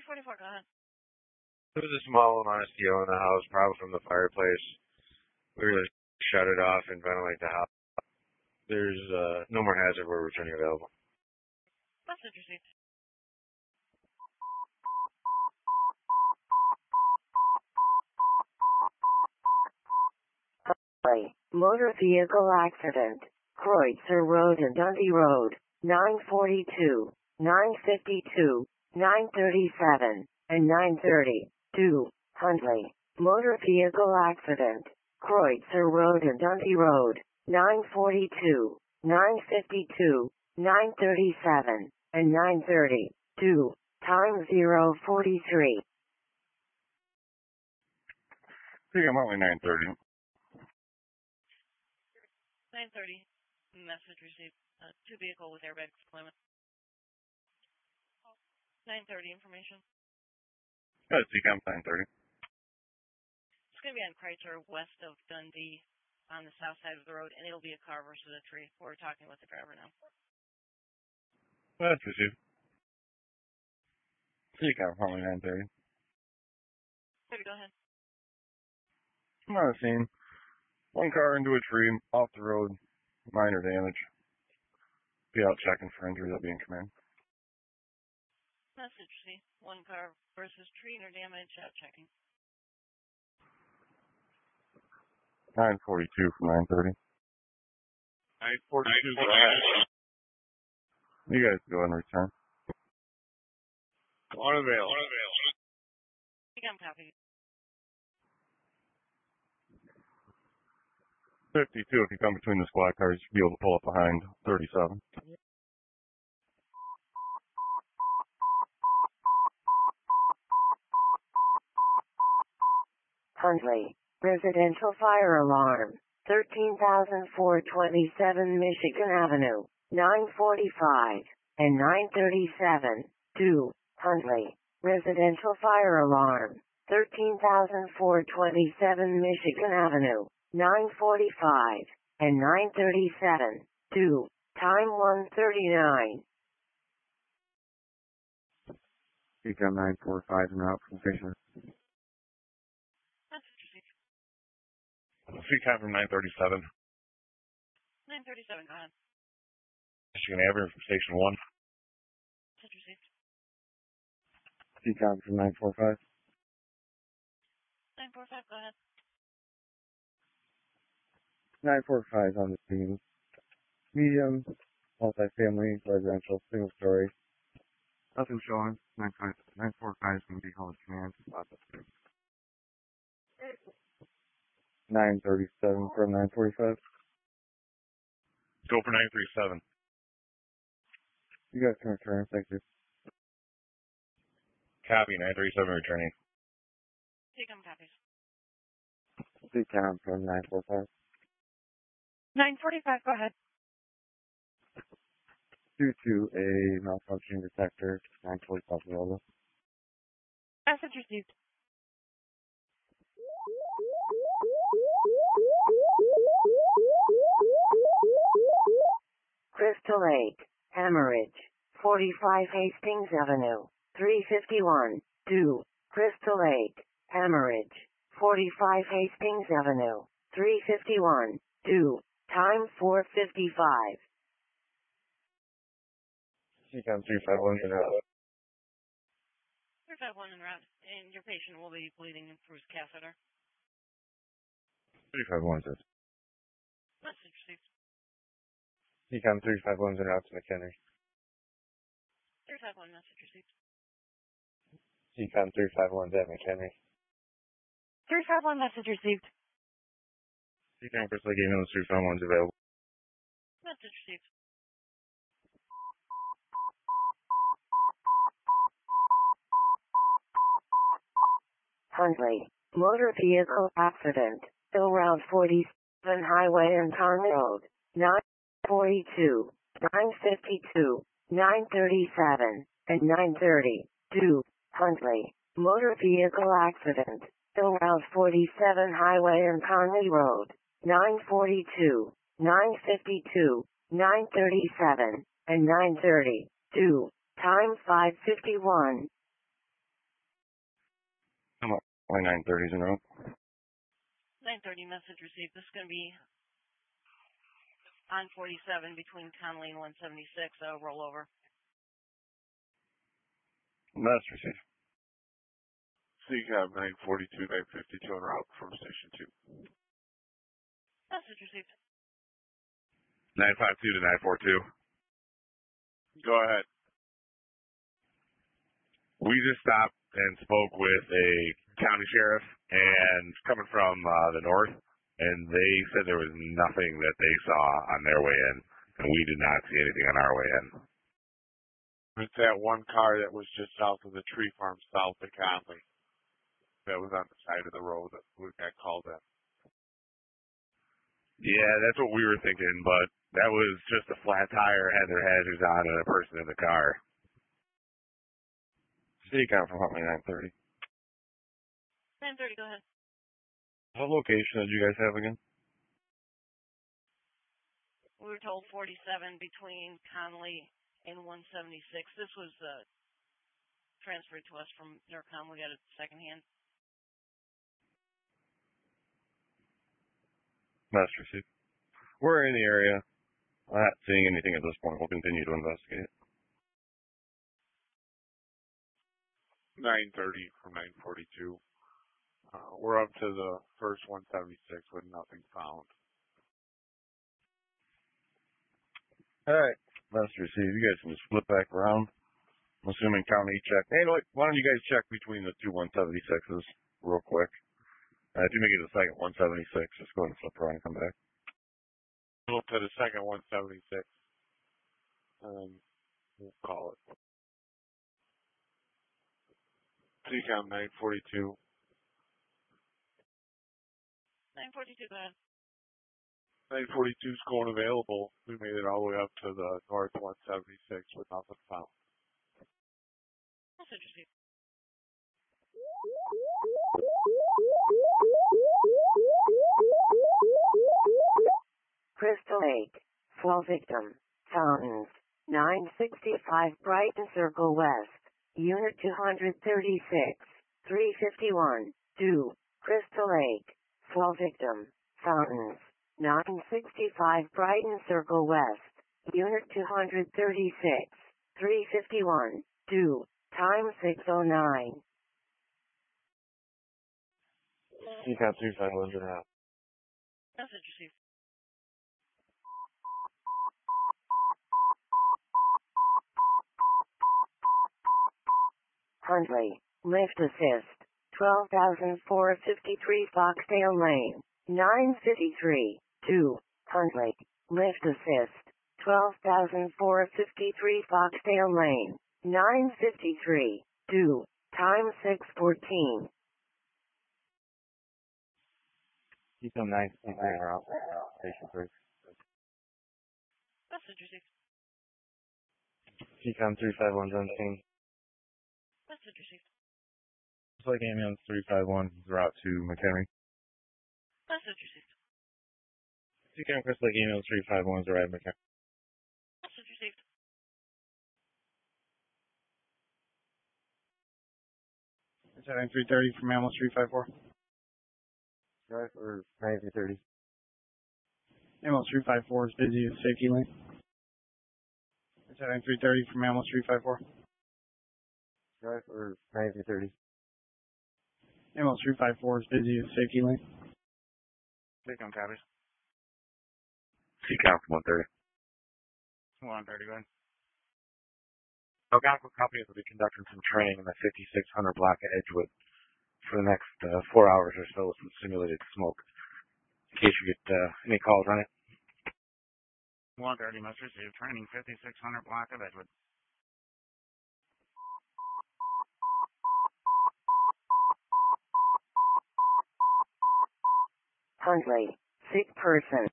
344, go ahead. There was a small amount of steel in the house, probably from the fireplace. We were to shut it off and ventilate the house. There's no more hazard where returning available. Message received. Motor vehicle accident. Kreutzer Road and Dundee Road. 942, 952, 937, and 930. 2. Huntley. Motor vehicle accident. Kreutzer Road and Dundee Road. 942, 952, 937, and 930. 2. Time 043. I think I'm only 9:30. 930. Message received. Two vehicle with airbag deployment. 930 information. I think I'm 9:30. It's going to be on Kreutzer, west of Dundee, on the south side of the road, and it'll be a car versus a tree. We're talking with the driver now. That's received. I think I'm probably 9:30. Go ahead. I'm on the scene. One car into a tree, off the road, minor damage. Be out checking for injury, that'll be in command. Message C. One car versus tree or damage, out checking. 9:42 from 9:30. 9:42, go ahead. You guys go and return. Unavailable. I think I'm copy. 52, if you come between the squad cars, you'll be able to pull up behind 37. Huntley. Residential fire alarm. 13,427 Michigan Avenue. 945 and 937. 2. Huntley. Residential fire alarm. 13,427 Michigan Avenue. 945 and 937. 2. Time 139. Econ 945 en route from station. Econ from 937. 937, go ahead. Michigan Avenue from station 1. Message received. Econ from 945. 945, go ahead. 945 on the scene. Medium, multifamily, residential, single story. Nothing showing. 945 is going to be called command. 937 from 945. Go for 937. You guys can return. Thank you. Copy. 937 returning. Take them copies. Econ from 945. 945, go ahead. Due to a malfunctioning detector, 945 Lola. Message received. Crystal Lake. Hemorrhage. 45 Hastings Avenue. 351. 2. Crystal Lake. Hemorrhage. 45 Hastings Avenue. 351. 2. Time 4:55. Econ 351 en route. 351 en route, and your patient will be bleeding through his catheter. 351 is it. Message received. Econ 351 en route to McHenry. 351, message received. Econ 351 at McHenry. 351, message received. Econ Crystal Lake ambulance 351 is available. Message received. Huntley. Motor vehicle accident. Hill Route 47 Highway and Conley Road. 942, 952, 937, and 930. 2. Huntley. Motor vehicle accident. Hill Route 47 Highway and Conley Road. 942, 952, 937, and 930. 2. Time 5:51. My 930's en route. 930 message received. This is going to be on 47 between Conley and 176. Rollover. Message received. CCAB 942, 952 en route from Station 2. Message received. 952 to 942. Go ahead. We just stopped and spoke with a county sheriff and coming from the north, and they said there was nothing that they saw on their way in, and we did not see anything on our way in. It's that one car that was just south of the tree farm, south of Conley. That was on the side of the road that we got called in. Yeah, that's what we were thinking, but that was just a flat tire, had their hazards on, and a person in the car. CCAB from Huntley 930. 930, go ahead. What location did you guys have again? We were told 47 between Conley and 176. This was transferred to us from NERCOM. We got it secondhand. Message received. We're in the area. I'm not seeing anything at this point. We'll continue to investigate. 930 from 942. We're up to the first 176 with nothing found. Alright. Message received. You guys can just flip back around. I'm assuming county check. Hey, look, why don't you guys check between the two 176s real quick? If you make it the second 176, just go ahead and flip around and come back. Go to the second 176. We'll call it. CCAM 942. 942, go ahead. 942 is going available. We made it all the way up to the north 176 with nothing found. Message received. Crystal Lake, Fall Victim, Fountains, 965 Brighton Circle West, Unit 236, 351, 2, Crystal Lake, Fall Victim, Fountains, 965 Brighton Circle West, Unit 236, 351, 2, time 6:09. CCAB 2500 out. Message received. Huntley, lift assist, 12,453 Foxdale Lane, 953, 2, Huntley, lift assist, 12,453 Foxdale Lane, 953, 2, time 6:14. Keep them nice and clear out. Station 3. Message received. CCAM 35117. Message received. Just like ambulance 351 is route to McHenry. Message received. CCAM Crystal Lake ambulance 351 is arrived at McHenry. Message received. Is that 330 from ambulance 354? Drive or 9330. Ambulance 354 is busy with safety lane. Is that 330 from ambulance 354? Drive or 9330. Ambulance 354 is busy with safety lane. CCAM copies. CCAM 130. 130, go ahead. Algonquin Company will be conducting some training in the 5600 block at Edgewood for the next 4 hours or so with some simulated smoke. In case you get any calls on it. 130 must receive training 5600 block of Edgewood. Huntley, sick person.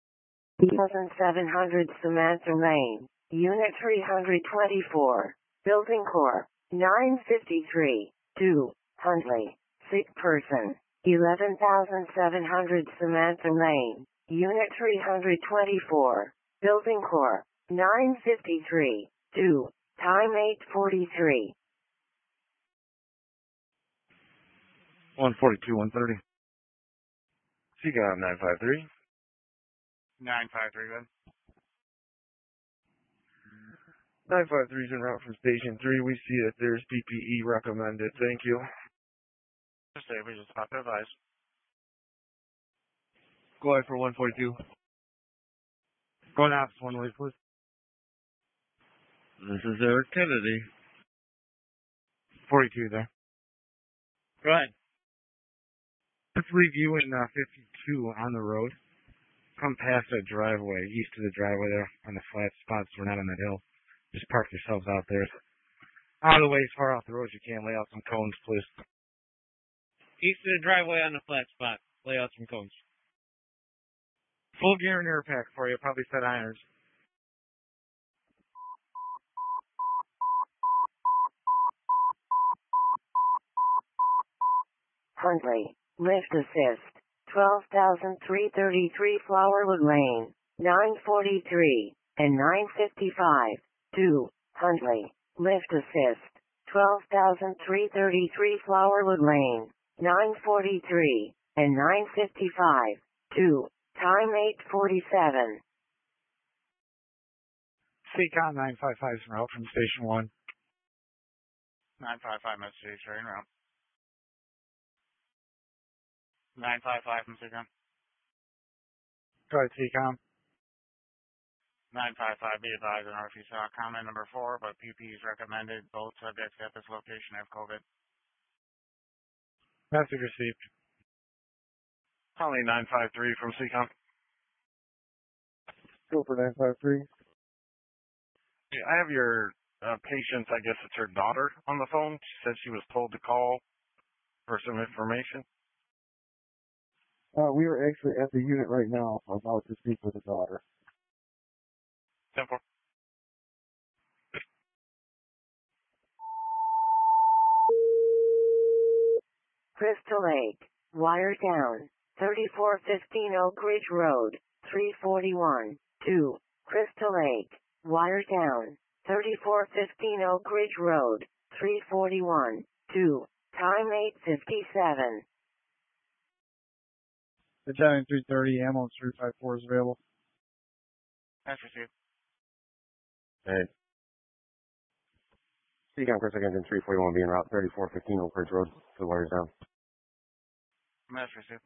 1700 Samantha Lane, Unit 324, Building Corps, 953, 2, Huntley, sick person. 11,700 Samantha Lane, Unit 324, Building Corps, 953, 2, time 8:43. 142, 130. CCOM 953. 953, good. 953 is en route from Station 3. We see that there's PPE recommended. Thank you. Just say we just about to advise. Go ahead for 142. Going out one way, please. This is Eric Kennedy. 42 there. Go ahead. Let's leave you in 52 on the road. Come past that driveway, east of the driveway there on the flat spots. We're not on that hill. Just park yourselves out there. Out of the way, as far off the road as you can. Lay out some cones, please. East of the driveway on the flat spot. Lay out some cones. Full gear and air pack for you. Probably set irons. Huntley, lift assist, 12,333 Flowerwood Lane, 943 and 955. 2. Huntley, lift assist, 12,333 Flowerwood Lane, 943 and 955. 2. Time 8:47. CCOM 955 is en route from Station 1. 955 message train route. 955 from CCOM. Go ahead, CCOM. 955, be advised, I don't know if you saw comment number 4, but PP is recommended. Both subjects at this location have COVID. Message received. Holly 953 from CCOM. Go for 953. I have your patient, I guess it's her daughter, on the phone. She said she was told to call for some information. We are actually at the unit right now, about to speak with the daughter. Simple. Crystal Lake, wire down, 3415 Oak Ridge Road, 341. 2. Crystal Lake, wire down, 3415 Oak Ridge Road, 341. 2. Time 8:57. The Battalion 330, ambulance 354 is available. That's received. Hey. CCOM Chris Engine 341 being route 3415 Oak Ridge Road. The wires down. That's received.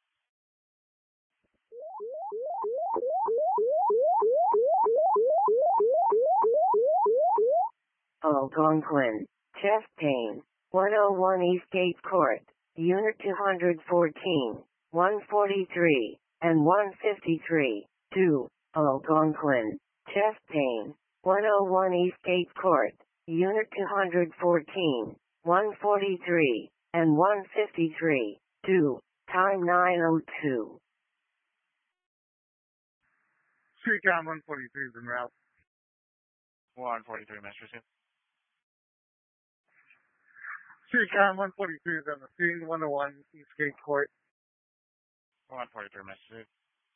Algonquin, chest pain, 101 Eastgate Court, Unit 214, 143, and 153. 2. Algonquin, chest pain, 101 Eastgate Court, Unit 214, 143, and 153. 2. Time 9:02. CCOM 143 is en route. 143, Mr. Received. CCOM 143 is on the scene, 101 Eastgate Court. 143, Mr. Received.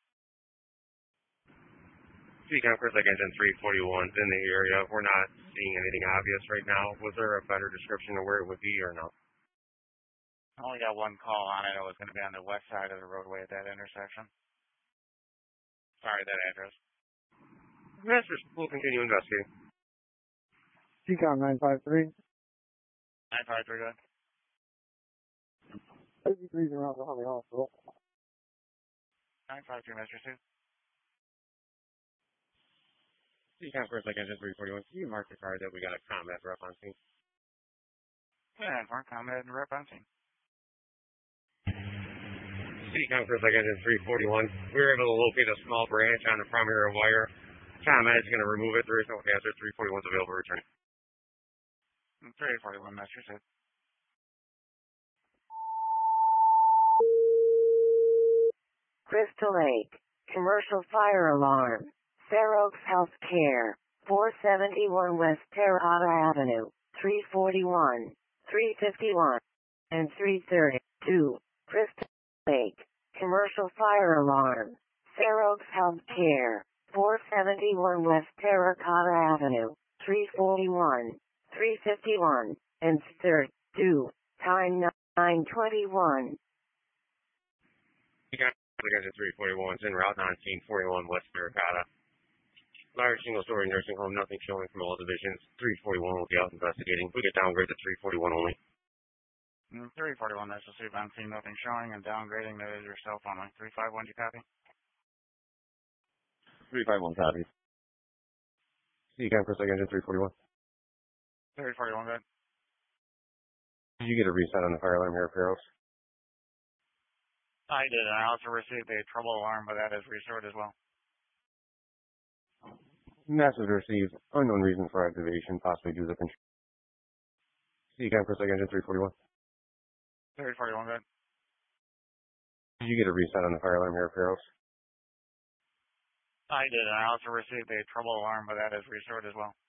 CCOM Chris Engine 341 is in the area. We're not seeing anything obvious right now. Was there a better description of where it would be or no? I only got one call on it. It was going to be on the west side of the roadway at that intersection. Sorry, that address. We'll continue investigating. CCOM 953. 953, good. 33 is en route to Harvey Hospital. 953, Mr. Received. CCOM Chris Engine 341. Can you mark the car that we got a combat rep on scene? Yeah, for combat and rep on scene. CCOM Chris Engine 341. We were able to locate a small branch on the primary wire. ComEd is going to remove it. There is no hazard. 341 is available returning. 341, Mr. Received. Crystal Lake, commercial fire alarm, Fair Oaks Healthcare, 471 West Terrata Avenue, 341, 351, and 330. 2. Crystal Lake, commercial fire alarm, Fair Oaks Healthcare, 471 West Terracotta Avenue, 341, 351, and 32. Time 9:02. 921. Seacom, Again, 341 is en route 1941 West Maricata. Large single-story nursing home, nothing showing from all divisions. 341 will be out investigating. We get downgrade to 341 only. 341, that's received on scene, nothing showing, and downgrading that is your cell phone. 351, you copy? 351 copy. Seacom, Chris Lake Engine 341. 341, good. Did you get a reset on the fire alarm here, Faros? I did, and I also received a trouble alarm, but that is restored as well. Message received. Unknown reason for activation, possibly due to control. Seacom, Chris Lake Engine 341. 341, good. Did you get a reset on the fire alarm here, Faros? I did, and I also received a trouble alarm, but that is restored as well.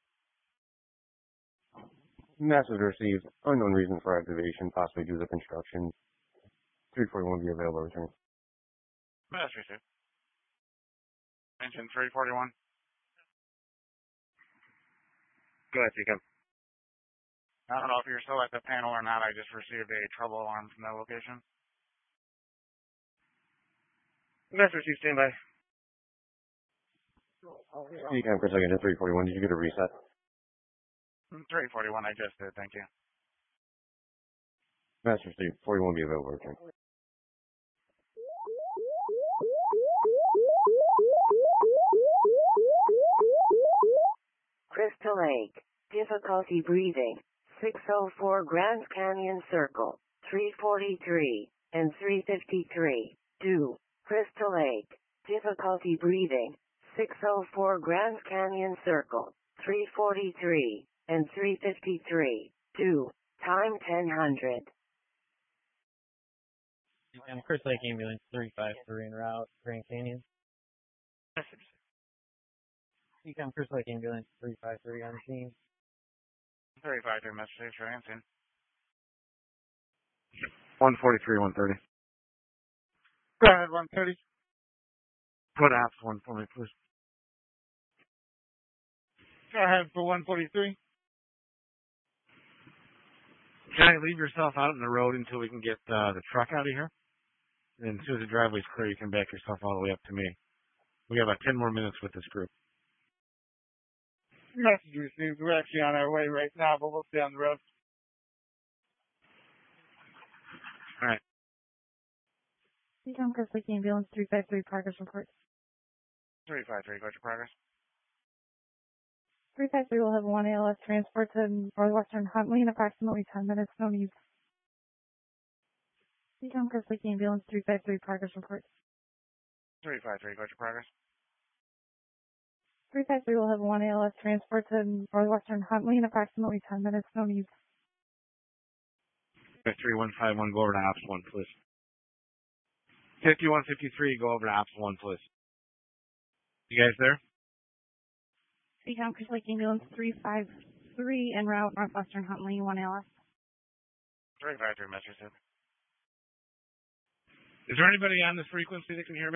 Message received. Unknown reason for activation, possibly due to construction. 341 will be available return. Message received. Engine 341. Go ahead, Seacom. I don't know if you're still at the panel or not. I just received a trouble alarm from that location. Message received, stand by. Seacom, Chris Lake Engine 341. Did you get a reset? 341, I just did, thank you. Message received. 41 will be available return. Crystal Lake. Difficulty breathing. 604 Grand Canyon Circle. 343 and 353. Do. Crystal Lake. Difficulty breathing. 604 Grand Canyon Circle. 343 and 353. Do. Time 1000. And Chris Lake Ambulance 353 en route, Grand Canyon. Message. Seacom, Chris Lake Ambulance 353 on scene. 353, message, sure, I'm in. 143, 130. Go ahead, 130. Put apps 1 for me, please. Go ahead for 143. Can I leave yourself out on the road until we can get the truck out of here? And as soon as the driveway's clear, you can back yourself all the way up to me. We got about 10 more minutes with this group. Message received. We're actually on our way right now, but we'll stay on the road. All right. Seacom, Chris Lake Ambulance 353, progress report. 353, go to progress. 353 will have 1 ALS transport to Northwestern Huntley in approximately 10 minutes. No need. Seacom, Chris Lake Ambulance 353, progress report. 353, go to progress. 353 will have 1 ALS transport to Northwestern Huntley in approximately 10 minutes. No need. 3151, go over to Ops 1, please. 5153, go over to Ops 1, please. You guys there? Seacom, Chris Lake Ambulance 353 en route, Northwestern Huntley, 1 ALS. 353, message in. Is there anybody on this frequency that can hear me?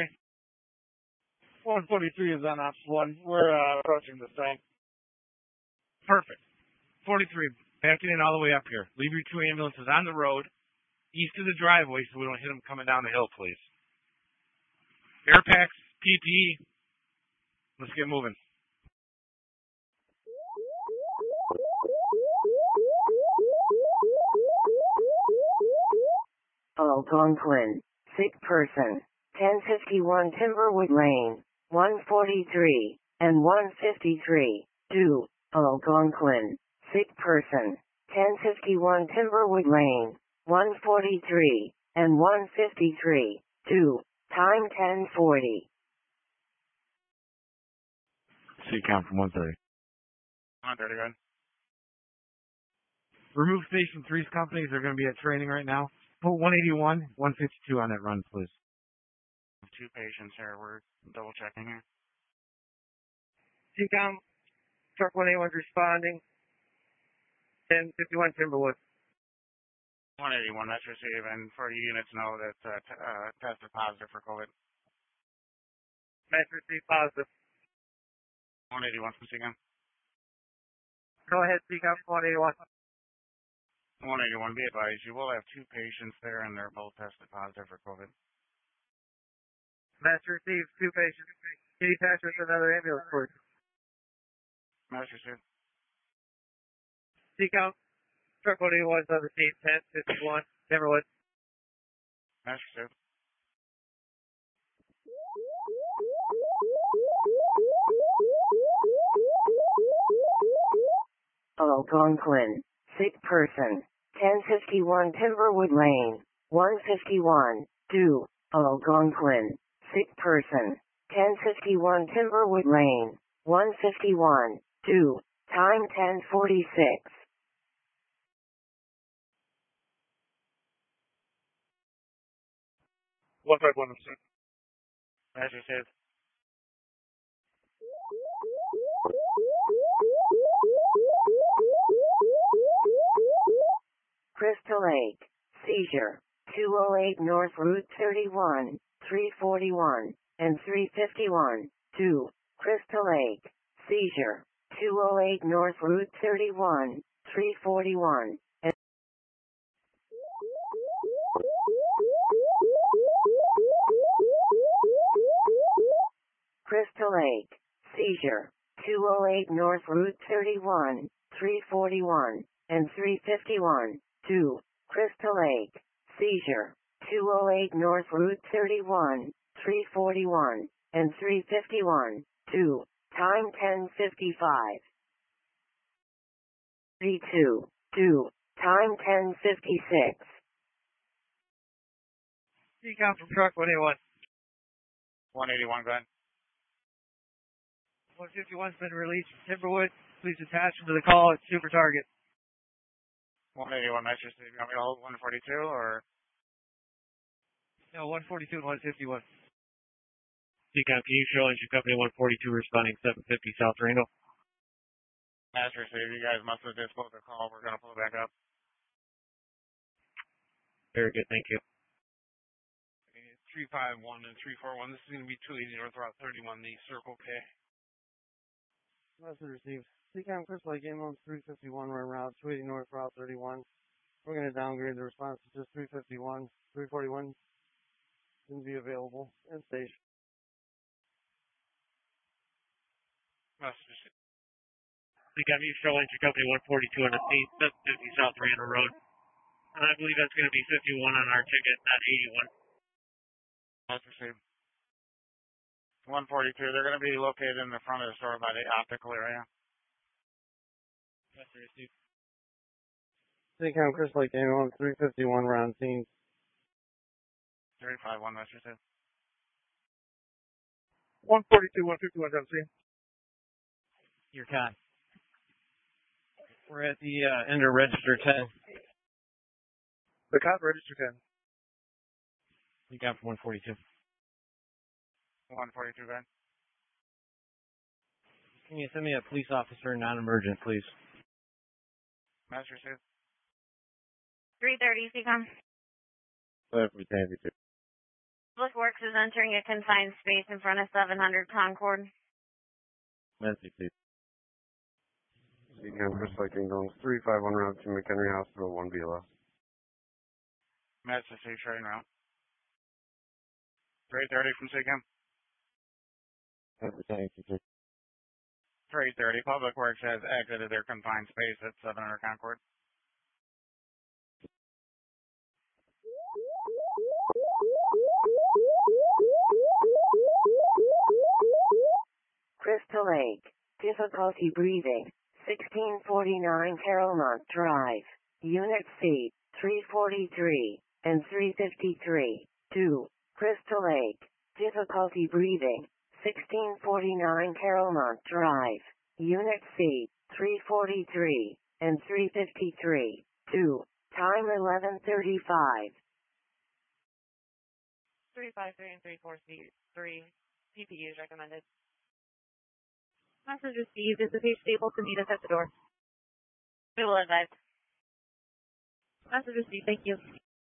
143 is on Ops 1. We're approaching the site. Perfect. 43, backing in all the way up here. Leave your 2 ambulances on the road, east of the driveway so we don't hit them coming down the hill, please. Air packs, PPE. Let's get moving. Algonquin. Sick person. 1051 Timberwood Lane. 143 and 153. Do. Algonquin. Sick person. 1051 Timberwood Lane. 143 and 153. Do. Time 1040. Seacom from 130. 130, good. Remove Station 3's companies. They're going to be at training right now. Put 181, 152 on that run, please. 2 patients here. We're double checking here. Seacom, truck 181 responding. 1051 Timberwood. 181, that's received, and for units know that tested positive for COVID. Match received positive. 181 from Seacom. Go ahead, Seacom 181. 181, be advised, you will have 2 patients there, and they're both tested positive for COVID. Master received 2 patients. Can you pass us another ambulance, please? Master received. Seacount, truck 181 on the scene, 1051, Timberwood. Master received. Algonquin, sick person, 1051 Timberwood Lane, 151, 2, Algonquin, sick person, 1051 Timberwood Lane, 151, 2, time 10:46. 151, Master received. Crystal Lake, seizure, 208 North Route 31, 341, and 351, 2, Crystal Lake, seizure, 208 North Route 31, 341, and Crystal Lake, seizure, 208 North Route 31, 341, and 351, 2, Crystal Lake, seizure, 208 North Route 31, 341, and 351, 2, time 10:55. 32, 2, time 10:56. Seacount from truck 181. 181, go ahead. 151's been released from Timberwood. Please attach him to the call at Super Target. 181, Master received. You want me to hold 142, or? No, 142 and 151. Seacount, can you show engine company 142 responding 750 South Reno? Master received. You guys must have disclosed the call. We're going to pull it back up. Very good, thank you. 351 and 341. This is going to be 280 North Route 31, the Circle K. Message received. Seacount Crystal Lake ambulance 351 run route 280 North Route 31. We're going to downgrade the response to just 351. 341 can be available and station. Message received. Seacount, you show engine company 142 on the scene, 750 South Reno Road. I believe that's going to be 51 on our ticket, not 81. Message received. 142. They're going to be located in the front of the store by the optical area. Message received. Seacount Crystal Lake ambulance 351 round scene. 351, Message received. 142, 151 on scene. Your time. We're at the end of register 10. The cop register 10. You got from 142. 142, Ben. Can you send me a police officer non-emergent, please? Master received. 330, Seacom. Public Works is entering a confined space in front of 700 Concord. Message received. Seacount Crystal Lake ambulance 351 route to McHenry Hospital 1 BLS. Message received, train route. 330 from Seacom. 330. Public Works has exited their confined space at 700 Concord. Crystal Lake, difficulty breathing, 1649 Carolmont Drive, Unit C, 343 and 353, 2, Crystal Lake, difficulty breathing, 1649 Carolmont Drive, Unit C, 343 and 353, 2, time 11:35. 353 and 343, PPU is recommended. Message received. Is the patient able to meet us at the door? We will advise. Message received. Thank you.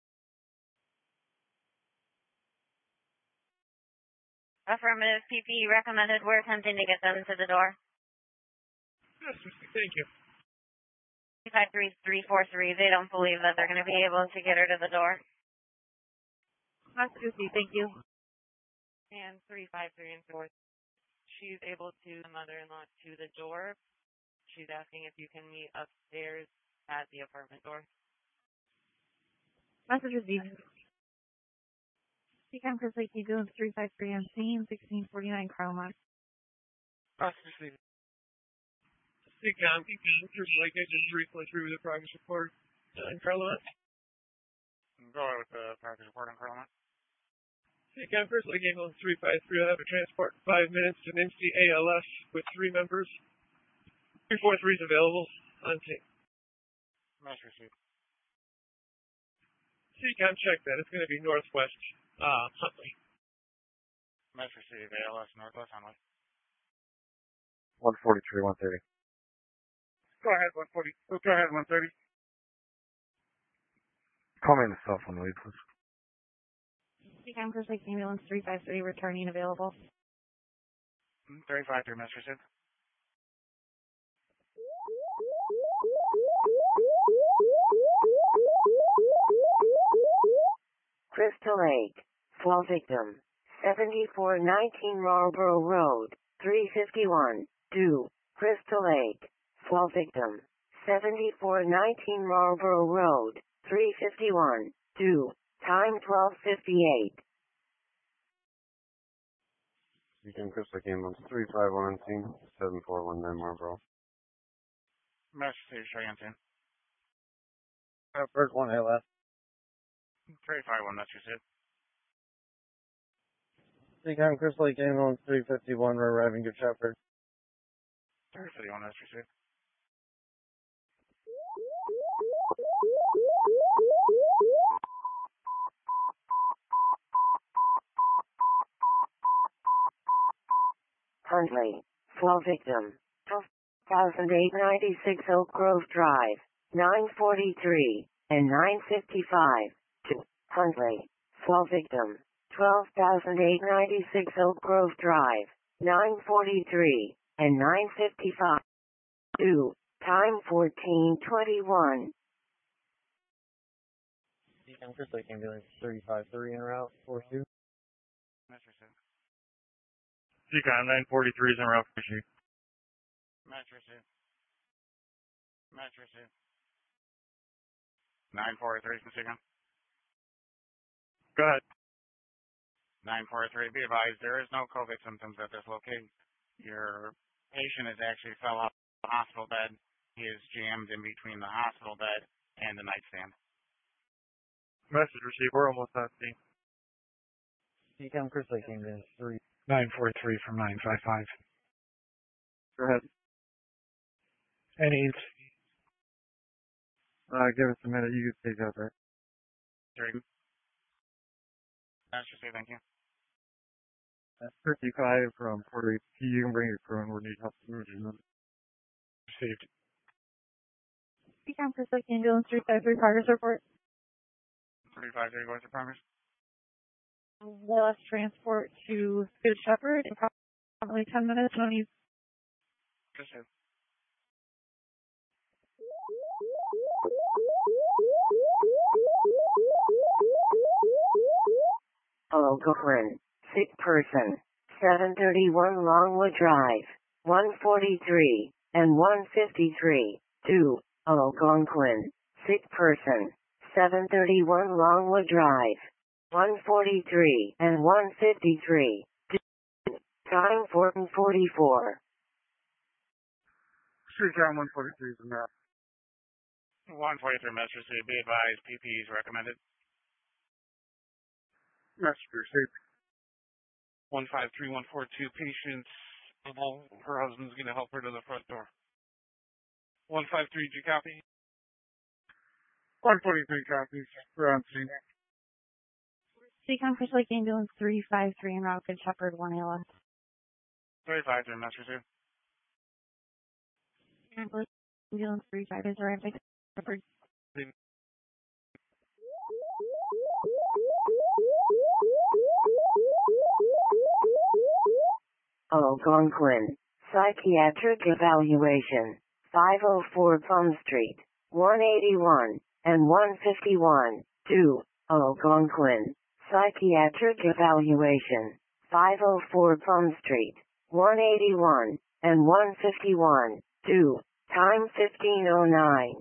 Affirmative, PPE recommended. We're attempting to get them to the door. Yes, thank you. 353-343. They don't believe that they're going to be able to get her to the door. Massachusetts, thank you. And 353 and 4. She's able to the mother-in-law to the door. She's asking if you can meet upstairs at the apartment door. Message received. Seacom Chris Lake Eagles 353 on scene, 1649 Carlmont. Message received. Seacom Chris Lake Agent 343 with a progress report in Carlmont. Go ahead with the progress report on Carlmont. Seacom Chris Lake Agent 353 will have a transport in 5 minutes to an NC ALS with 3 members. 343 is available on scene. Message received. Seacom check that. It's going to be northwest Huntley. Message received. ALS Northwest Huntley. 143, 130. Go ahead, 140. Go ahead, 130. Call me on the cell phone, please. Seacom Chris Lake Ambulance 353 returning available. 353, message received. Crystal Lake. Fall victim. 7419 Marlboro Road. 351. Due. Crystal Lake. Fall victim. 7419 Marlboro Road. 351. Due. Time 12:58. Seacom Chris Lake Ambulance 351 on scene, 7419 Marlboro. Message received. Show you on scene. First one ALS. 351, message received. Seacom Chris Lake Ambulance 351, we're arriving to Shepherd. 351, message received. Huntley. Fall victim. 12,896 Oak Grove Drive. 943 and 955. To Huntley. Fall victim. 12,896 Oak Grove Drive. 943 and 955. To time 14:21. Seacom Chris Lake Ambulance 353 en route, 42. Message received. Seacom 943 is en route, 42. Message received. Message received. 943 from Seacom. Go ahead. 943, be advised, there is no COVID symptoms at this location. Your patient has actually fell off the hospital bed. He is jammed in between the hospital bed and the nightstand. Message received. We're almost on scene. Seacom Chris Lake Ambulance 943 from 955. Go ahead. Any Give us a minute. You can take that there. Message received, thank you. 55 from 48. You can bring your crew and we need help. Received. Seacom Chris Lake Ambulance 353 progress report. 353, what's your progress? ALS transport to Good Shepherd in approximately 10 minutes. No need. Received. Algonquin. Sick person. 731 Longwood Drive. 143 and 153. To Algonquin. Sick person. 731 Longwood Drive. 143 and 153. Time 14:44. Seacom 143 is in there. 143 message received. Be advised, PPE is recommended. Message received. 153142 patient. Her husband's going to help her to the front door. 153, do you copy? 143 copies. We're on scene. Seacom Chris Lake Ambulance 353 en route Good Shepherd 1 ALS. 353 message received. Ambulance 35 is arrived at Shepherd. Algonquin. Psychiatric evaluation. 504 Plum Street. 181, and 151, to Algonquin. Psychiatric evaluation. 504 Plum Street. 181, and 151, to time 1509.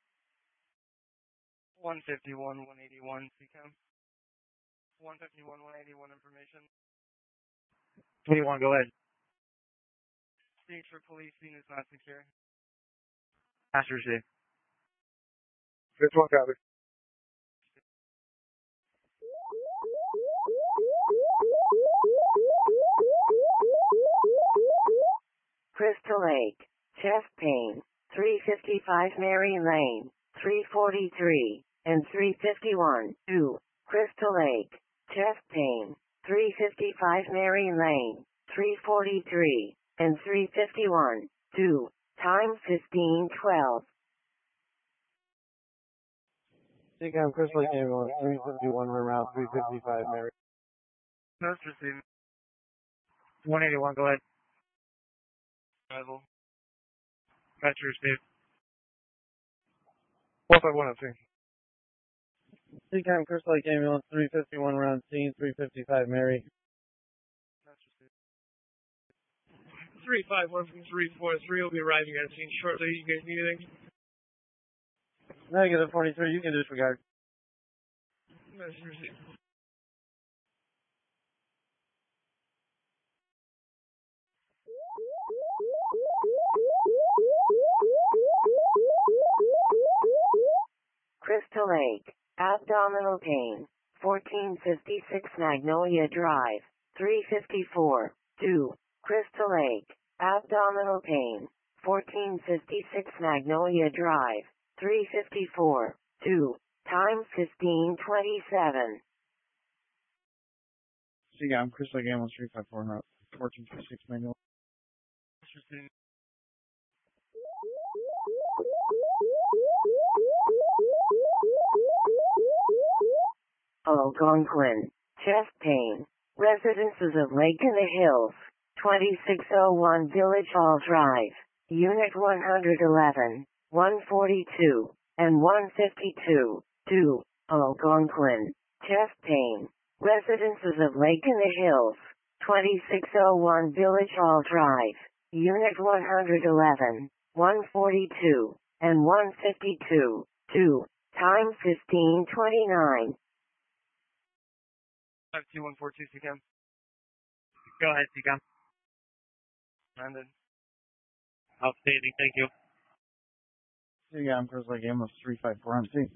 151, 181, CCAM. 151, 181 information. 21, go ahead. Stage for police, scene is not secure. Master received. 51 copy. Crystal Lake. Chest pain. 355 Mary Lane. 343, and 351, to Crystal Lake. Chest pain. 355 Mary Lane. 343, and 351, to time 1512. CCAM, Crystal Lake Ambulance, 351, Rim Route, 355, Mary. That's received. 181, go ahead. Arrival. Master received. 151 on scene. CCAM, Crystal Lake Ambulance, 351, around scene, 355, Mary. That's received. 351 from 343 will be arriving on scene shortly. You guys need anything? Negative 43, you can disregard. Master received. Crystal Lake. Abdominal pain. 1456 Magnolia Drive. 354, to Crystal Lake. Abdominal pain. 1456 Magnolia Drive. 354, to time 1527. CCAM, Crystal Lake Ambulance, 354, route 1456, Manual. Algonquin. Chest pain. Residences of Lake in the Hills. 2601 Village Hall Drive. Unit 111, 142, and 152, to Algonquin. Chest pain. Residences of Lake in the Hills. 2601 Village Hall Drive. Unit 111, 142, and 152, to time 1529. 52142 CCAM. Go ahead, CCAM. Brandon. Outstanding, thank you. CCAM, Crystal Lake Ambulance, 354 on scene.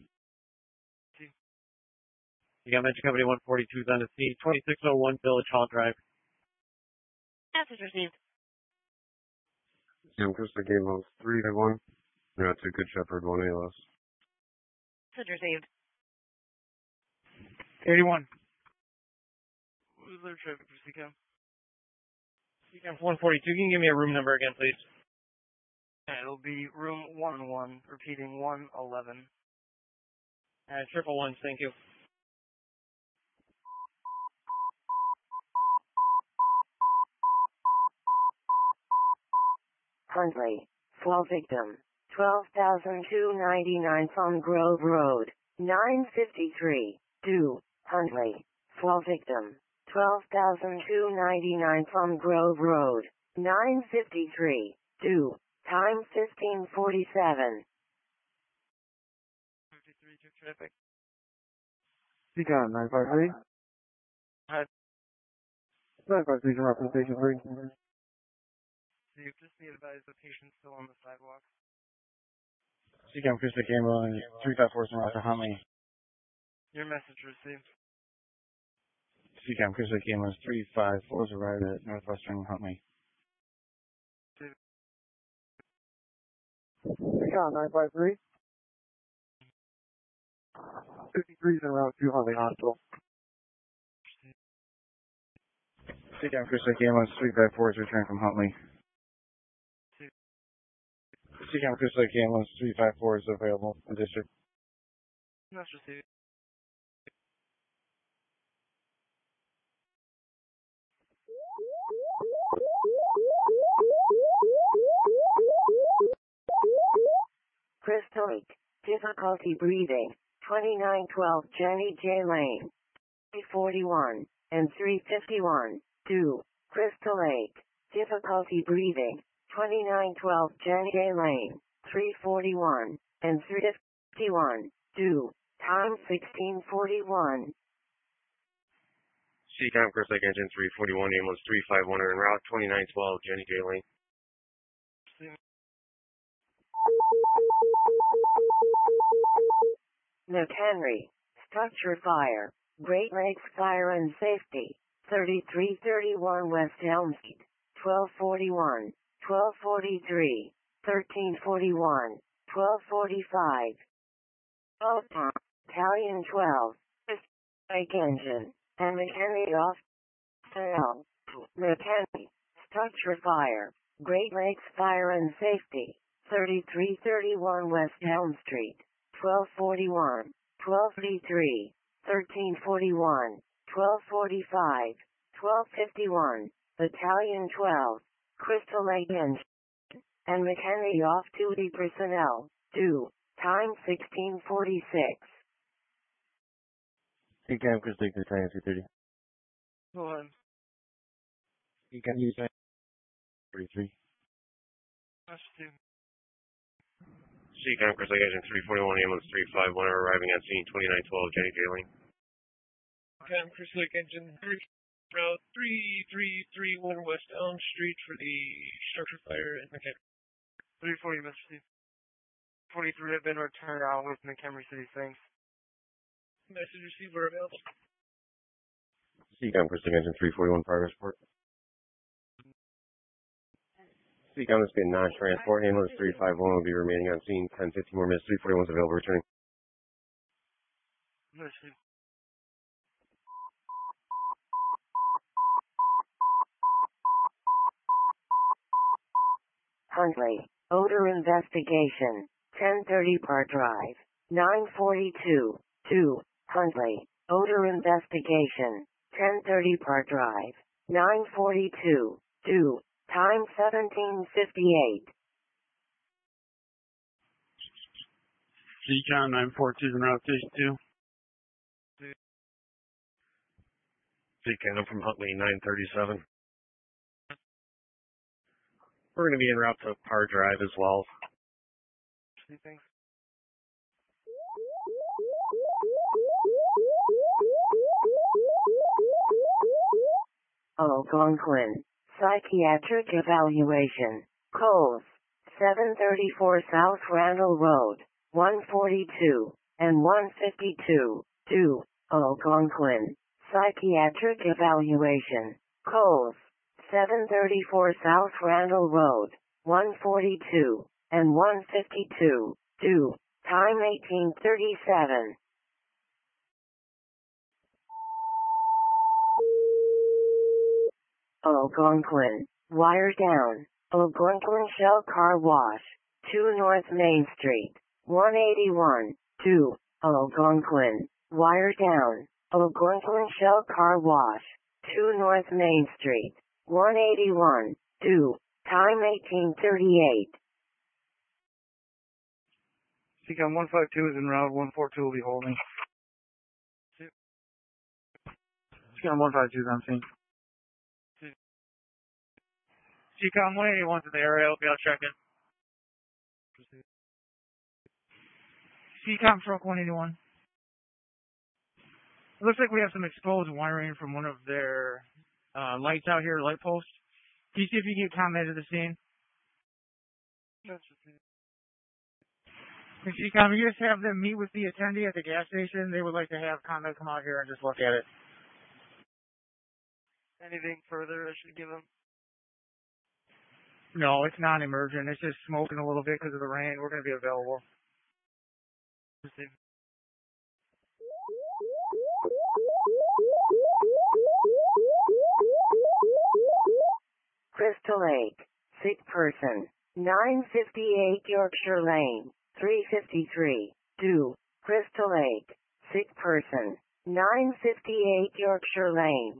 CCAM, Engine Company 142 is on the scene. 2601 Village Hall Drive. Message received. CCAM, Crystal Lake Ambulance, 351. Yeah, to Good Shepherd, 1 ALS. Message received. 81. Who's their traffic for CCAM? CCAM 142, can you give me a room number again, please? Yeah, it'll be room 111, repeating 111. 111, thank you. Huntley. Fall victim. 12,299 Plum Grove Road. 953, to Huntley. Fall victim. 12,299 Plum Grove Road. 953, to time 1547. 53 to traffic. CCAM, 953. Hi. 953 from representation 3. So you just be advised the patient's still on the sidewalk. CCAM, Crystal Lake Ambulance, 354 from Roger Huntley. Your message received. CCAM, Crystal Lake Ambulance, 354 is arrived at Northwestern Huntley. CCAM, 953. 53 is en route to Huntley Hospital. CCAM, Crystal Lake Ambulance, 354 is returned from Huntley. CCAM, Crystal Lake Ambulance, 354 is available in district. Message received. Crystal Lake. Difficulty breathing. 2912 Jenny J Lane. 341 and 351. 2. Crystal Lake. Difficulty breathing. 2912 Jenny J Lane. 341 and 351. 2. Time 1641. CCOM, Crystal Lake Engine 341, ambulance 351 are en route, 2912 Jenny J Lane. McHenry. Structure fire. Great Lakes Fire and Safety. 3331 West Elm Street. 1241, 1243, 1341, 1245. Battalion 12. Lake Engine. And McHenry off. Cell. McHenry. Structure fire. Great Lakes Fire and Safety. 3331 West Elm Street. 1241, 1243, 1341, 1245, 1251. Battalion 12. Crystal Lake Engine. And McHenry off-duty personnel. 2. Time 1646. CCOM, Crystal Lake Battalion 230. Go ahead. CCOM, you say 33. That's 2. CCOM, Crystal Lake Engine 341, ambulance 351 are arriving on scene, 2912 Jenny J Lane. CCOM, Crystal Lake Engine route 3331 West Elm Street for the structure fire and McHenry. 340 Mississippi. 43 have been returned out with McHenry City. Thanks. Message receiver available. CCOM, Crystal Lake Engine 341, progress report. CCOM, this being non-transport, ambulance 351 will be remaining on scene, 10-15 more minutes, 341 is available, returning. Mississippi. Huntley. Odor investigation. 1030 Park Drive. 942. 2. Huntley. Odor investigation. 1030 Park Drive. 942. 2. Time 1758. CCOM 942 is en route station 2. CCOM from Huntley 937. We're going to be en route to Park Drive as well. Thanks. Algonquin. Psychiatric evaluation. Coles. 734 South Randall Road. 142 and 152. 2. Algonquin. Psychiatric evaluation. Coles. 734 South Randall Road. 142 and 152. 2. Time 1837. Algonquin. Wire down. Algonquin Shell Car Wash. 2 North Main Street. 181. 2. Algonquin. Wire down. Algonquin Shell Car Wash. 2 North Main Street. 181. 2. Time 1838. CCOM 152 is en route. 142 will be holding. CCOM 152 is on scene. CCOM 181's in the area. I'll be out checking. CCOM truck 181. It looks like we have some exposed wiring from one of their lights out here, light posts. Can you see if you can get COMMAT to the scene? CCOM, you just have them meet with the attendee at the gas station. They would like to have COMMAT come out here and just look at it. Anything further I should give them? No, it's non-emergent. It's just smoking a little bit because of the rain. We're going to be available. Crystal Lake. Sick person. 958 Yorkshire Lane. 353. 2. Crystal Lake. Sick person. 958 Yorkshire Lane.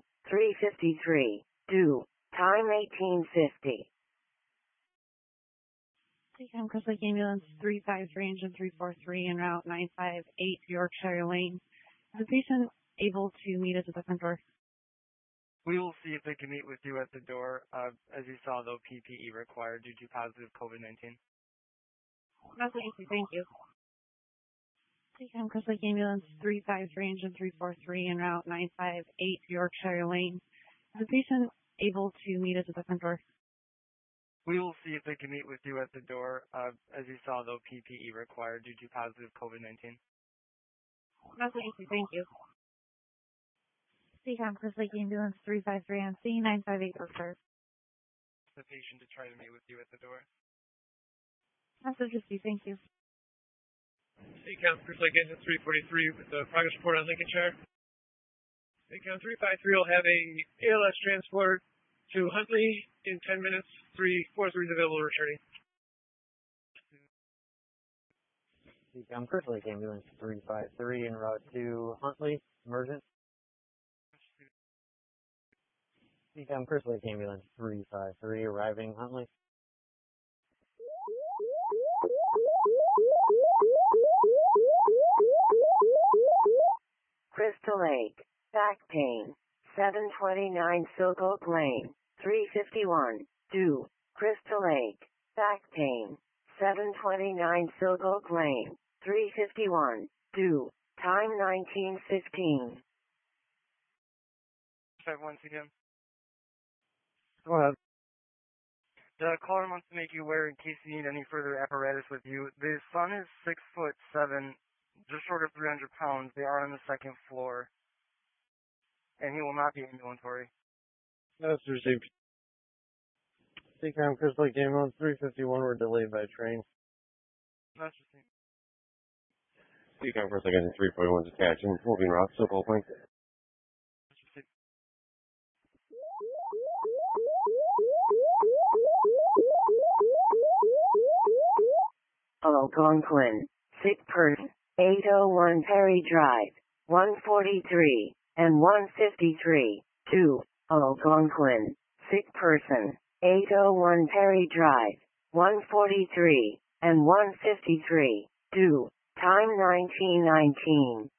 353. 2. Time 1850. CCAM Crystal Lake Ambulance 353 engine 343 en route 958 Yorkshire Lane. Is the patient able to meet us at the front door? We will see if they can meet with you at the door. As you saw, though, PPE required due to positive COVID-19. No, thank you. CCAM Crystal Lake Ambulance 353 engine 343 en route 958 Yorkshire Lane. Is the patient able to meet us at the front door? We will see if they can meet with you at the door. As you saw, though, PPE required due to positive COVID-19. No, thank you. CCAM Crystal Lake Ambulance 353 on C 958 preferred. The patient to try to meet with you at the door. Message received, thank you. CCAM Crystal Lake Engine 343 with the progress report on Lincolnshire. CCAM 353 will have a ALS transport to Huntley in 10 minutes. 343 is available returning. CCAM Crystal Lake Ambulance 353 en route to Huntley, emergent. CCAM Crystal Lake Ambulance 353 arriving Huntley. Crystal Lake, back pain, 729 Silk Oak Lane, 351, due, Crystal Lake, back pain, 729 Silk Oak Lane, 351, due, time 1915. 51 CCAM. Go ahead. The caller wants to make you aware, in case you need any further apparatus with you, the son is 6'7", just short of 300 pounds. They are on the second floor, and he will not be ambulatory. That's received. CCAM Crystal Lake Ambulance 351 were delayed by train. That's received. CCAM Crystal Lake Engine 341 detaching, moving route, Silk Oak Lane. That's received. Algonquin, sick person, 801 Perry Drive, 143 and 153, 2, Algonquin, sick person, 801 Perry Drive, 143 and 153, 2, time 1919.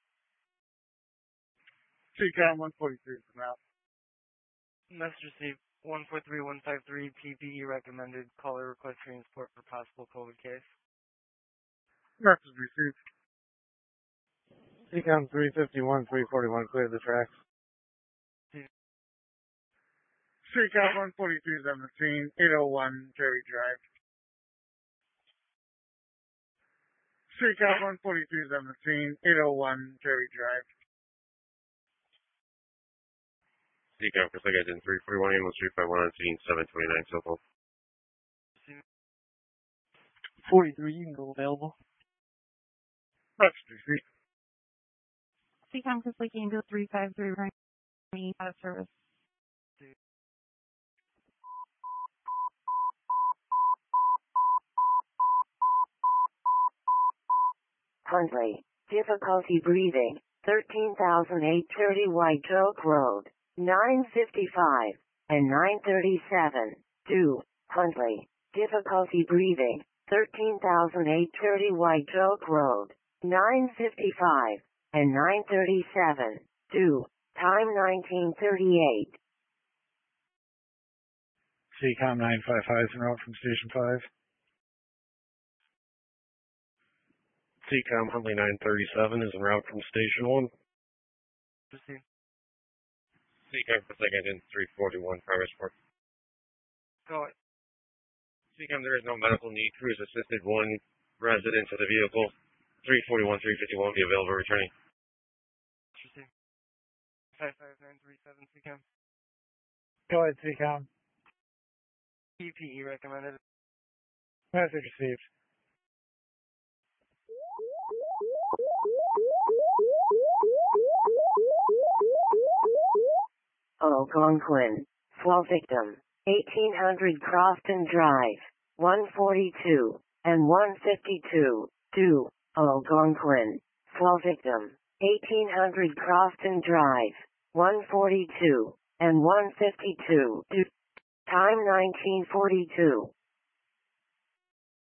CCAM 143 from out. Message received. 143153 PPE recommended. Caller request transport for possible COVID case. Message received. CCAM 351, 341 cleared the tracks. CCAM 143 is on the scene, 801 Perry Drive. CCAM 143 is on the scene, 801 Perry Drive. CCAM Crystal Lake Engine 341 ambulance 351 on scene, 729 Silk Oak. 43, you can go available. Message received. CCAM Crystal Lake Ambulance 353 running out of service. Huntley, difficulty breathing, 13,830 White Oak Road, 955 and 937, 2, Huntley, difficulty breathing, 13,830 White Oak Road, 955 and 937, 2, time 1938. CCAM 955 is en route from Station 5. CCAM Huntley 937 is en route from Station 1. Proceed. CCAM Crystal Lake Engine 341 progress report. Go ahead. CCAM, there is no medical need. Crews assisted one resident of the vehicle. 341, 351 will be available returning. Proceed. 55937 CCAM. Go ahead, CCAM. PPE recommended. Message received. Algonquin, fall victim, 1800 Crofton Drive, 142 and 152, 2, Algonquin, fall victim, 1800 Crofton Drive, 142 and 152, 2, time 1942.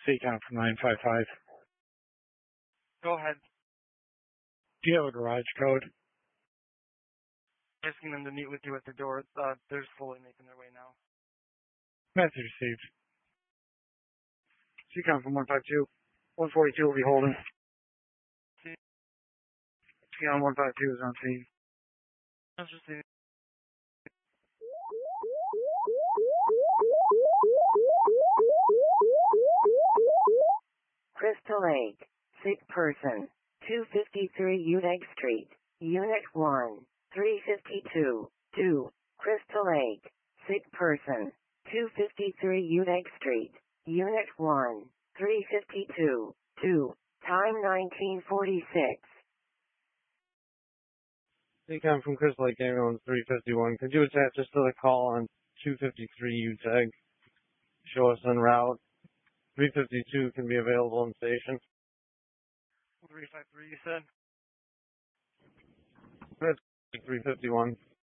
Seacom from 955. Go ahead. Do you have a garage code? Asking them to meet with you at the door. They're slowly making their way now. Message received. Seacom from 152. 142 will be holding. Seacom 152 is on scene. Message received. Crystal Lake, sick person, 253 Uneg Street, Unit 1, 352, 2, Crystal Lake, sick person, 253 Uneg Street, Unit 1, 352, 2, time 1946. Seacom from Crystal Lake Ambulance 351. Could you attach us to the call on 253 UTAG? Show us en route. 352 can be available in station. 353, you said? That's 351.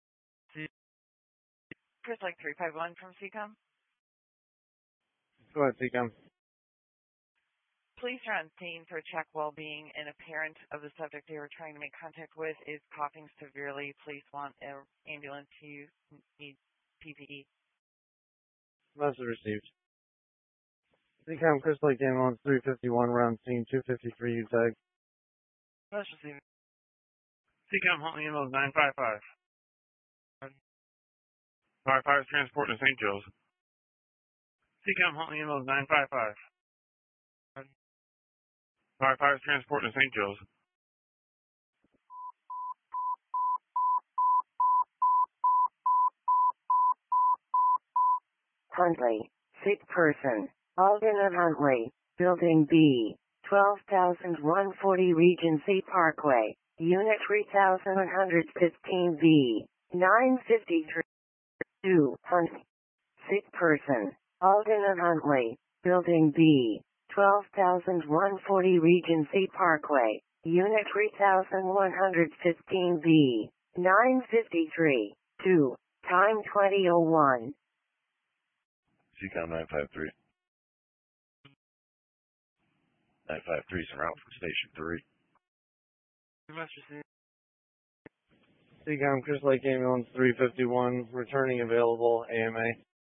Crystal Lake 351 from CCOM. Go ahead, Seacom. Police are on scene for check well-being, and a parent of the subject they were trying to make contact with is coughing severely. Police want an ambulance to need PPE. Message received. Seacom Crystal Lake Ambulance 351, round scene 253 UTAG. Message received. Seacom Huntley Ambulance 955. Firefighters transport to St. Joe's. Seacom Huntley Ambulance 955. Firefighters transport to St. Joe's. Huntley, sick person, Alden and Huntley, Building B, 12,140 Regency Parkway, Unit 3115B, 953, 2, Huntley, sick person, Alden and Huntley, Building B, 12,140 Regency Parkway, Unit 3115B, 953, 2, time 2001. Seacom 953. 953 is en route from Station 3. Message received. Seacom Crystal Lake Ambulance 351, returning available, AMA.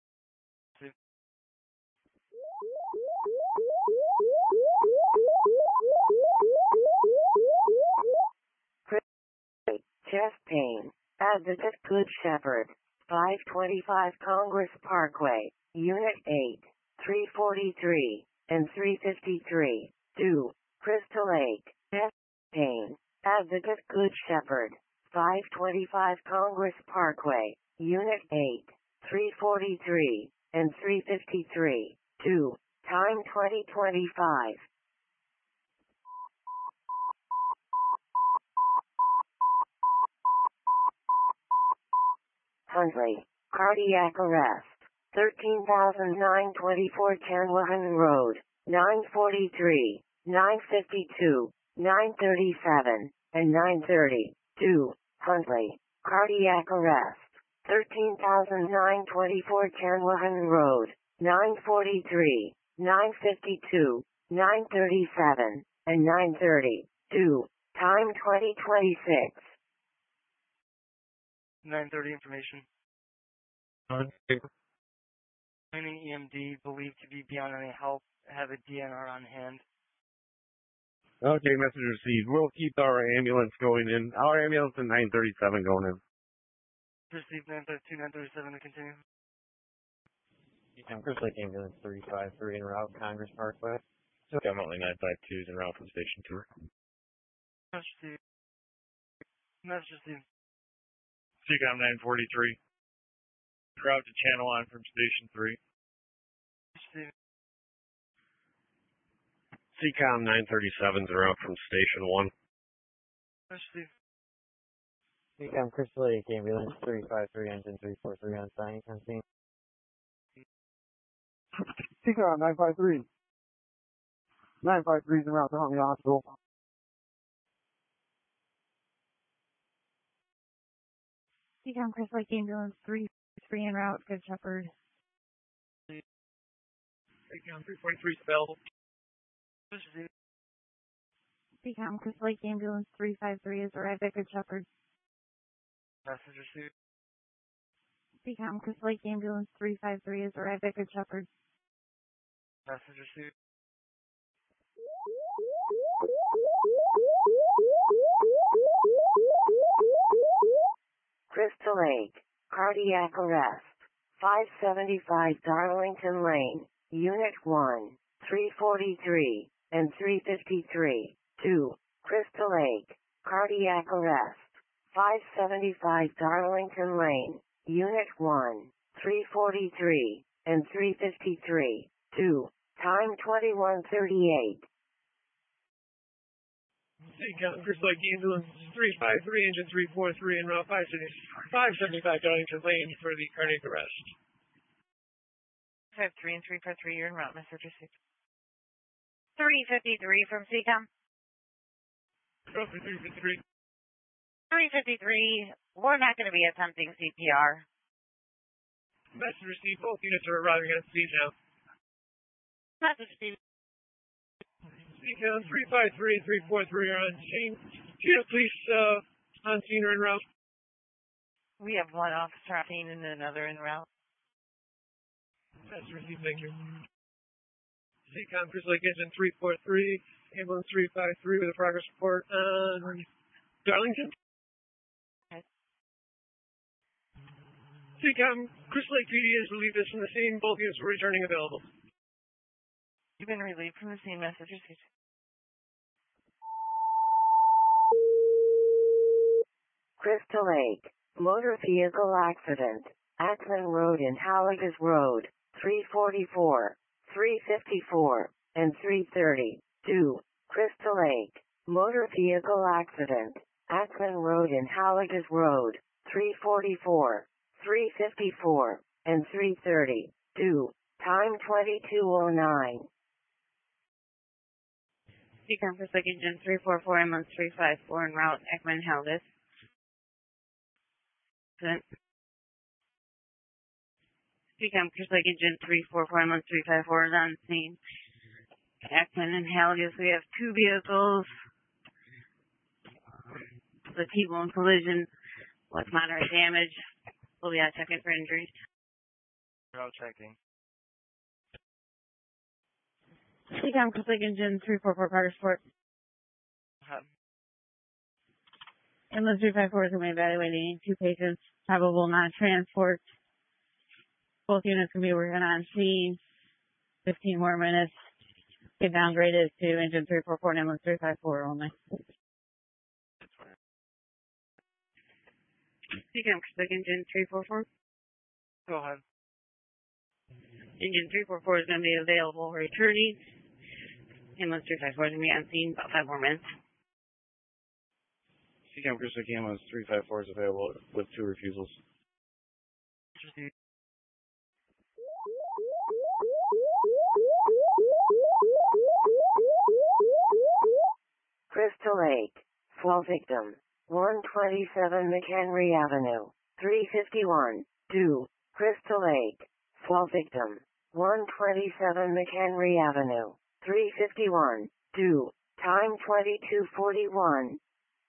Chest pain. Advocate Good Shepherd. 525 Congress Parkway. Unit 8. 343 and 353. 2. Crystal Lake. Chest pain. Advocate Good Shepherd. 525 Congress Parkway. Unit 8. 343 and 353. 2. Time 2025. Huntley, cardiac arrest, 13,924 Chanwahan Road, 943, 952, 937, and 930. 2. Huntley, cardiac arrest, 13,924 Chanwahan Road, 943, 952, 937, and 930. 2. Time 2026. 930 information. Any EMD believed to be beyond any help, have a DNR on hand. Okay, message received. We'll keep our ambulance going in. Our ambulance in 937 going in. Received 932, 937 to continue. Crystal Lake Ambulance 353 en route, Congress Parkway. Seacom Huntley 952 is en route from Station 2. Message received. Message received. Seacom 943. Route to channel on from Station 3. Seacom 937 is en route from Station 1. Seacom Crystal Lake Ambulance 353, engine 343 on sign. On scene. Seacom 953. 953 is en route to Huntley Hospital. Seacom Crystal Lake Ambulance 353 en route, Good Shepherd. Seacom 343 is available. Seacom Crystal Lake Ambulance 353 has arrived at Good Shepherd. Message received. Seacom Crystal Lake Ambulance 353 has arrived at Good Shepherd. Message received. Crystal Lake, cardiac arrest. 575 Darlington Lane, Unit 1, 343 and 353. 2. Crystal Lake, cardiac arrest. 575 Darlington Lane, Unit 1, 343 and 353. 2. Time 21:38. Seacom Crystal Lake Ambulance 353, engine 343, and route 575 Darlington Lane for the cardiac arrest. 53 and 353, you're en route, message received. 353 from Seacom. Roughly 353. 353, we're not going to be attempting CPR. Message received, both units are arriving on scene now. Message received. Seacom 353 and 343 are on scene. Unit police on scene or en route. We have one officer on scene and another en route. Message received, thank you. Seacom Crystal Lake engine 343, ambulance 353 with a progress report on Darlington. Okay. Seacom Crystal Lake PD has relieved us from the scene. Both units were returning available. You've been relieved from the scene, message received. Crystal Lake, motor vehicle accident. Ackman Road and Halligas Road, 344, 354, and 330. 2. Crystal Lake, motor vehicle accident. Ackman Road and Halligas Road, 344, 354, and 330. 2. Time 22:09. Seacom Crystal Lake Engine 344, ambulance 354 en route, Ekman Halligas. Seacom Crystal Lake Engine 344, ambulance 354 is on scene. Ekman and Halligas, we have two vehicles. The T-bone collision with moderate damage. We'll be out checking for injuries. Route checking. Seacom Crystal Lake Engine 344, progress report. Ambulance 354 is going to be evaluating two patients, probable non-transport. Both units can be working on scene. 15 more minutes. Get downgraded to engine 344 and ambulance 354 only. Seacom Crystal Lake Engine 344. Go ahead. Engine 344 is going to be available returning. Ambulance 354 is going to be on scene about 5 more minutes. Seacom Crystal Lake Ambulance 354 is available with 2 refusals. Crystal Lake, fall victim, 127 McHenry Avenue, 351. 2. Crystal Lake, fall victim, 127 McHenry Avenue, 351. 2. Time 22:41.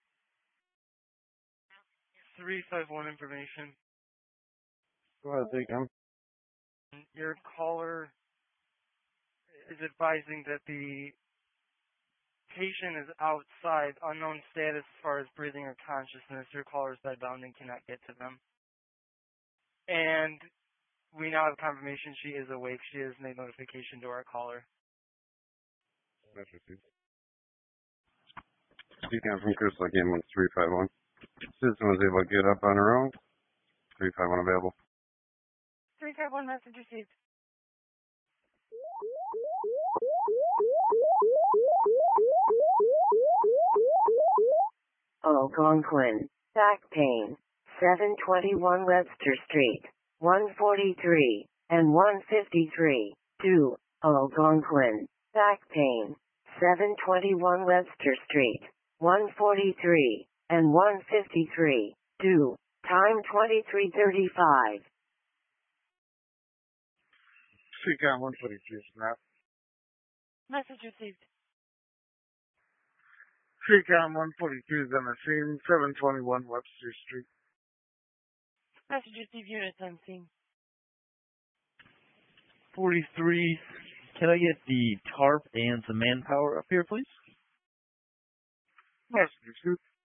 351 information. Go ahead, Seacom. Your caller is advising that the patient is outside, unknown status as far as breathing or consciousness. Your caller is bedbound and cannot get to them. And we now have confirmation she is awake. She has made notification to our caller. That's received. Seacom from Crystal Lake Ambulance 351. Citizen was able to get up on her own. 351 available. 351, message received. Algonquin, back pain, 721 Webster Street, 143 and 153. 2. Algonquin, back pain, 721 Webster Street, 143 and 153. 2. Time 23:35. CCOM 142 from that. Message received. CCOM 142 is on the scene, 721 Webster Street. Message received. Units on scene. 43, can I get the tarp and some manpower up here, please? Message received.